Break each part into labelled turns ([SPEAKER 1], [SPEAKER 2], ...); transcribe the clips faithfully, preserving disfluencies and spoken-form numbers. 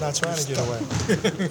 [SPEAKER 1] not trying to get away.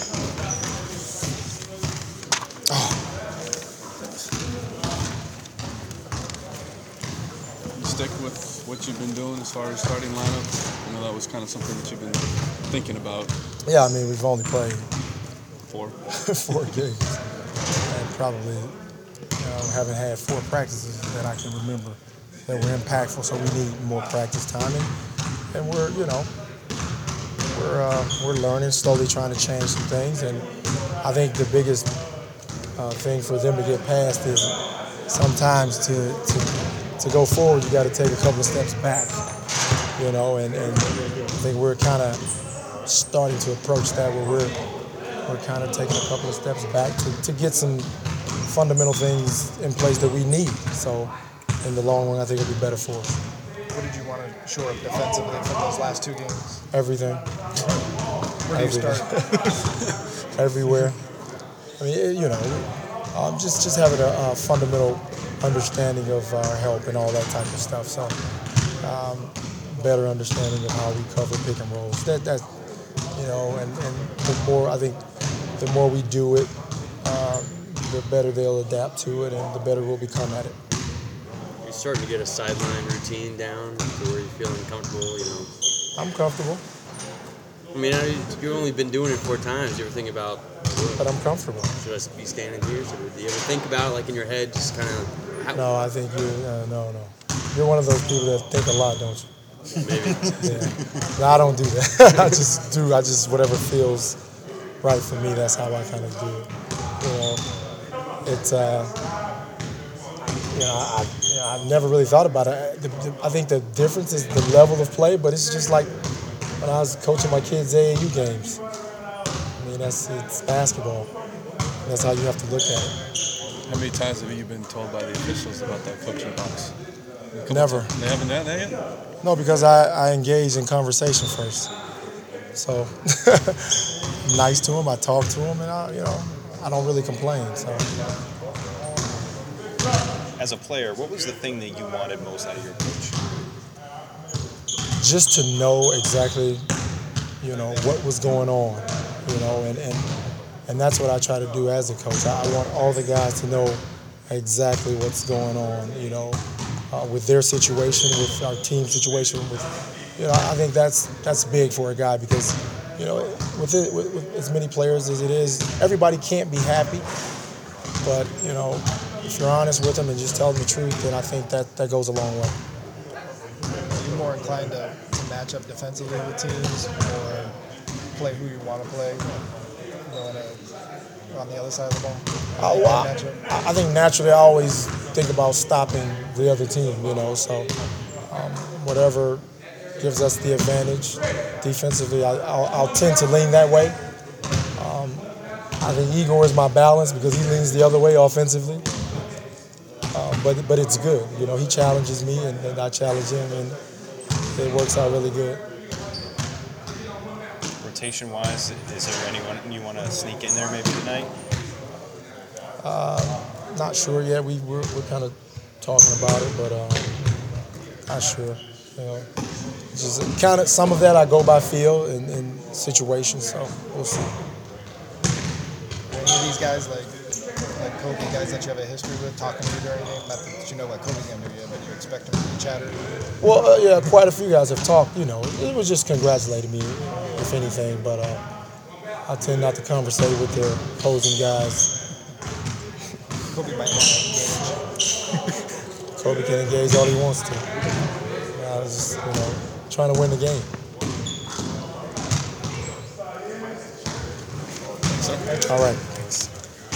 [SPEAKER 2] Stick with what you've been doing as far as starting lineup? I know that was kind of something that you've been thinking about.
[SPEAKER 1] Yeah, I mean, we've only played
[SPEAKER 2] Four.
[SPEAKER 1] four games. And probably you know, haven't had four practices that I can remember that were impactful, so we need more practice time. And, and we're, you know, we're, uh, we're learning, slowly trying to change some things. And I think the biggest uh, thing for them to get past is sometimes to, to to go forward, you got to take a couple of steps back, you know, and, and I think we're kind of starting to approach that where we're, we're kind of taking a couple of steps back to, to get some fundamental things in place that we need. So in the long run, I think it'll be better for us.
[SPEAKER 3] What did you want to shore up defensively from those last two games?
[SPEAKER 1] Everything.
[SPEAKER 3] Where do you
[SPEAKER 1] Everything.
[SPEAKER 3] start?
[SPEAKER 1] Everywhere. I mean, you know, um, just, just having a, a fundamental understanding of our help and all that type of stuff. So, um, better understanding of how we cover pick and rolls. That, that, you know, and, and the more I think, the more we do it, uh, the better they'll adapt to it, and the better we'll become at it.
[SPEAKER 4] You're starting to get a sideline routine down to where you're feeling comfortable. You know.
[SPEAKER 1] I'm comfortable.
[SPEAKER 4] I mean, you've only been doing it four times. You ever think about?
[SPEAKER 1] But I'm comfortable.
[SPEAKER 4] Should I be standing here? Should, do you ever think about, like in your head, just kind of?
[SPEAKER 1] No, I think you. Uh, no, no. You're one of those people that think a lot, don't you?
[SPEAKER 4] Maybe.
[SPEAKER 1] Yeah. No, I don't do that. I just do. I just whatever feels right for me. That's how I kind of do it. You know, it's. Uh, you know, I, you know, I've never really thought about it. The, the, I think the difference is the level of play, but it's just like when I was coaching my kids' A A U games. I mean, that's it's basketball. That's how you have to look at it.
[SPEAKER 2] How many times have you been told by the officials about that coaching box?
[SPEAKER 1] Never.
[SPEAKER 2] Times. They haven't done that yet?
[SPEAKER 1] No, because I, I engage in conversation first. So I'm nice to them, I talk to them, and I, you know, I don't really complain. So.
[SPEAKER 5] As a player, what was the thing that you wanted most out of your coach?
[SPEAKER 1] Just to know exactly, you know, what was going on, you know, and, and And that's what I try to do as a coach. I want all the guys to know exactly what's going on, you know, uh, with their situation, with our team situation. With, you know, I think that's that's big for a guy because, you know, with, it, with, with as many players as it is, everybody can't be happy. But, you know, if you're honest with them and just tell them the truth, then I think that, that goes a long way.
[SPEAKER 3] Are you more inclined to, to match up defensively with teams or play who you want to play? On the other side of the ball?
[SPEAKER 1] Uh, well, I, I think naturally I always think about stopping the other team, you know, so um, whatever gives us the advantage defensively, I, I'll, I'll tend to lean that way. Um, I think Igor is my balance because he leans the other way offensively. Uh, but but it's good, you know, he challenges me and, and I challenge him, and it works out really good.
[SPEAKER 5] Rotation-wise, is there anyone you want to sneak in there maybe tonight?
[SPEAKER 1] Uh, not sure yet. We we're, we're kind of talking about it, but um, not sure. You know, just kind of some of that I go by feel in, in situations, so we'll see.
[SPEAKER 3] Are any of these guys like like Kobe, guys that you have a history with, talking to you during the game? Not that you know what Kobe's gonna do yet, but you expect him to be chatting.
[SPEAKER 1] Well, uh, yeah, quite a few guys have talked. You know, it was just congratulating me, if anything, but uh, I tend not to conversate with the opposing guys.
[SPEAKER 3] Kobe might want to engage.
[SPEAKER 1] Kobe can engage all he wants to. I was just, you know, trying to win the game. All right.